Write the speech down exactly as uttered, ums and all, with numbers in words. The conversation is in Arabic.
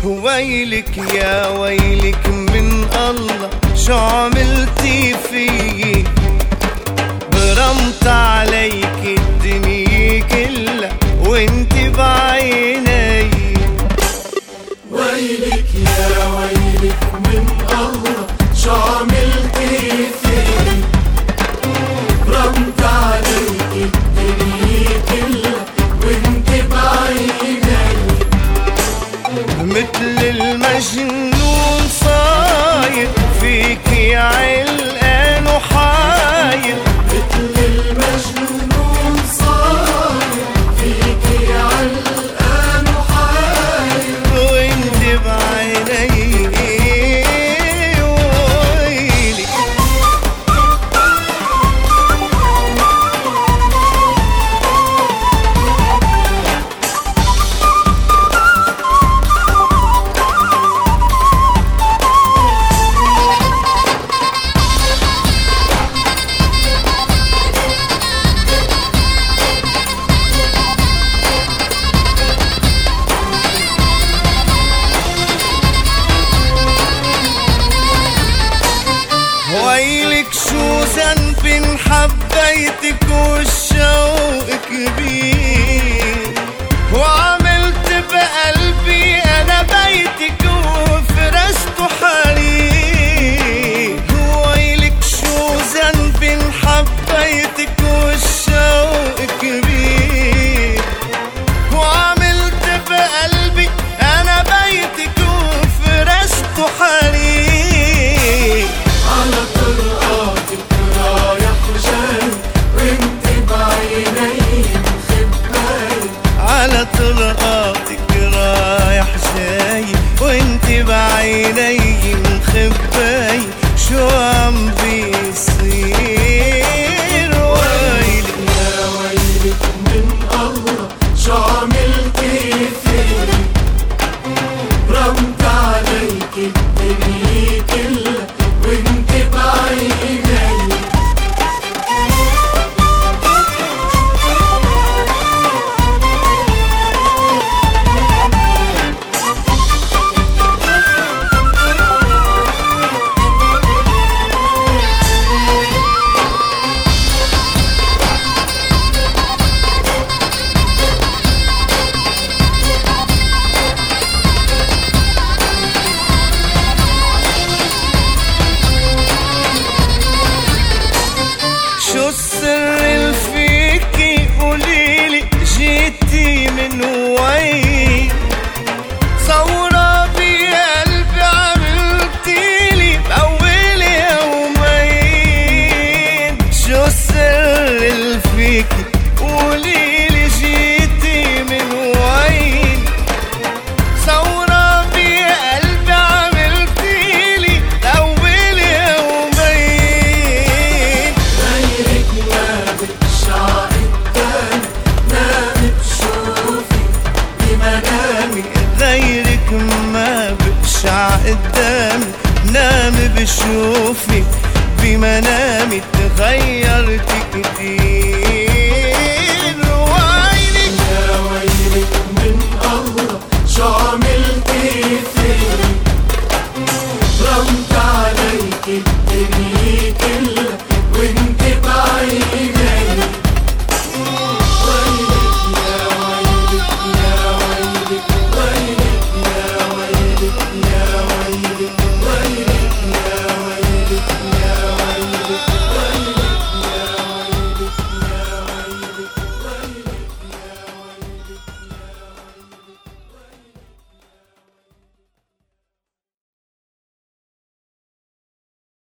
ويلك يا ويلك من الله شو عملتي فيي، برمت عليك الدنيا كلها وانت بعيني. ويلك يا ويلك من الله شو عملتي فيي، برمت عليك الدنيا كلها وانت بعيني. مثل المجنون صاير فيكي علقان وحاير، مثل المجنون صاير فيكي علقان وحاير وانت بعيني. ويلي ويلك شو ذنب حبيتك والشوق كبير، وعملت بقلبي انا بيتك وفرشته حرير. ويلك شو ذنب حبيتك والشوق كبير، وعملت بقلبي انا بيتك وفرشته حرير. على طرقاتك رايح جاي وانت بعيني مخباي، على طرقاتك رايح جاي وانت بعيني مخباي. شو عم بيصير؟ ويلي يا ويلك من الله شو عملتي فيي، برمت عليك الدنيا كلها وانت بعيني. شو السر الفيكي قوليلي جيتي من وين؟ ثورة بقلبي عملتيلي بأول يومين. شو السر الفيكي قوليلي جيتي من وين؟ ثورة بقلبي عملتيلي بأول يومين. غيرك ما بتشع قدامي نام بشوفي بمنامي، غيرك ما بقشع قدامي نام بشوفي بمنامي. تغيرت كتير